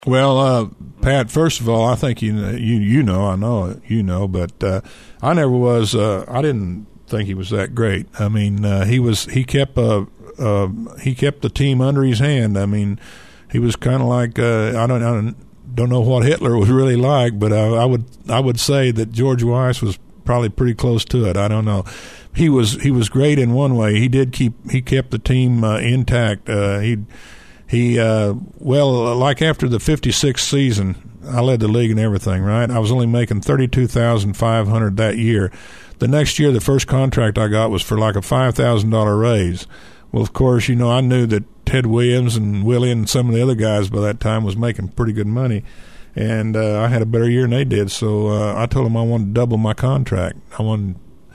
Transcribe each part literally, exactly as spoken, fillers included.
Well, uh, Pat, first of all, I think you you you know, I know you know, but uh, I never was. Uh, I didn't think he was that great. I mean, uh, he was. He kept uh, uh, he kept the team under his hand. I mean, he was kind of like uh, I don't I don't don't know what Hitler was really like, but I, I would I would say that George Weiss was probably pretty close to it. I don't know. He was he was great in one way. He did keep he kept the team uh, intact. Uh, he. He, uh, well, like after the fifty-sixth season, I led the league in everything, right? I was only making thirty-two thousand five hundred dollars that year. The next year, the first contract I got was for like a five thousand dollars raise. Well, of course, you know, I knew that Ted Williams and Willie and some of the other guys by that time was making pretty good money. And uh, I had a better year than they did, so uh, I told them I wanted to double my contract. I wanted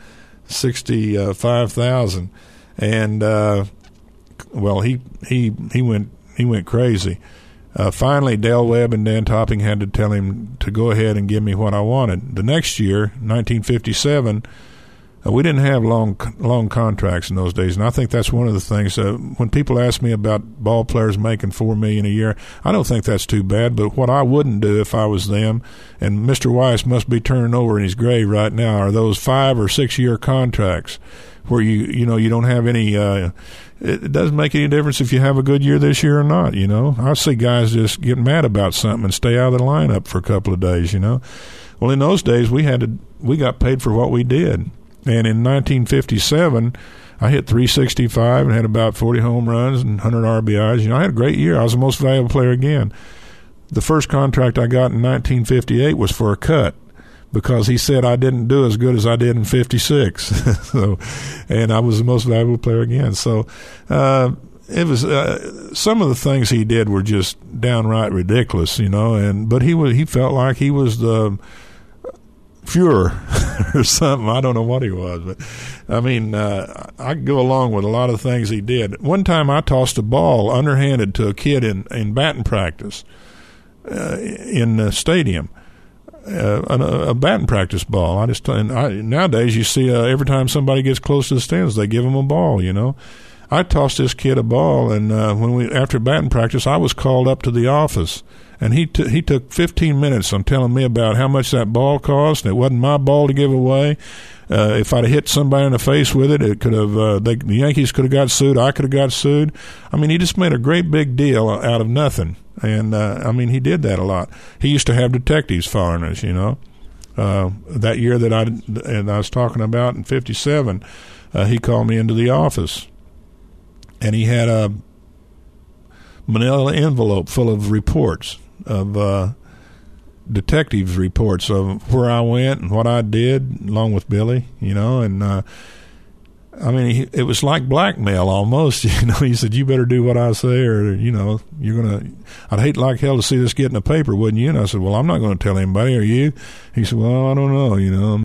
sixty-five thousand dollars. And, uh, well, he, he, he went... He went crazy. Uh, finally, Dale Webb and Dan Topping had to tell him to go ahead and give me what I wanted. The next year, nineteen fifty-seven, uh, we didn't have long long contracts in those days, and I think that's one of the things. Uh, when people ask me about ball players making four million dollars a year, I don't think that's too bad. But what I wouldn't do if I was them, and Mister Weiss must be turning over in his grave right now, are those five or six year contracts where you you know you don't have any. Uh, It doesn't make any difference if you have a good year this year or not, you know. I see guys just get mad about something and stay out of the lineup for a couple of days, you know. Well, in those days, we had to we got paid for what we did. And in nineteen fifty-seven, I hit three sixty-five and had about forty home runs and one hundred R B Is. You know, I had a great year. I was the most valuable player again. The first contract I got in nineteen fifty-eight was for a cut, because he said I didn't do as good as I did in fifty-six. so, and I was the most valuable player again. So uh, it was uh, some of the things he did were just downright ridiculous, you know. And but he was he felt like he was the Fuhrer or something. I don't know what he was, but I mean, uh, I could go along with a lot of things he did. One time I tossed a ball underhanded to a kid in in batting practice uh, in the stadium. Uh, a, a batting practice ball. I just and I, nowadays you see uh, every time somebody gets close to the stands, they give them a ball. You know, I tossed this kid a ball, and uh, when we after batting practice, I was called up to the office, and he t- he took fifteen minutes on telling me about how much that ball cost. And it wasn't my ball to give away. Uh, if I'd have hit somebody in the face with it, it could have. Uh, they, the Yankees could have got sued. I could have got sued. I mean, he just made a great big deal out of nothing. And, uh, I mean, he did that a lot. He used to have detectives following us, you know. Uh, that year that I, and I was talking about in fifty-seven, uh, he called me into the office. And he had a manila envelope full of reports, of uh, detectives' reports of where I went and what I did, along with Billy, you know. And, uh, I mean, he, it was like blackmail almost, you know. He said, you better do what I say or, you know, you're going to, I'd hate like hell to see this get in the paper, wouldn't you? And I said, well, I'm not going to tell anybody, are you? He said, well, I don't know, you know.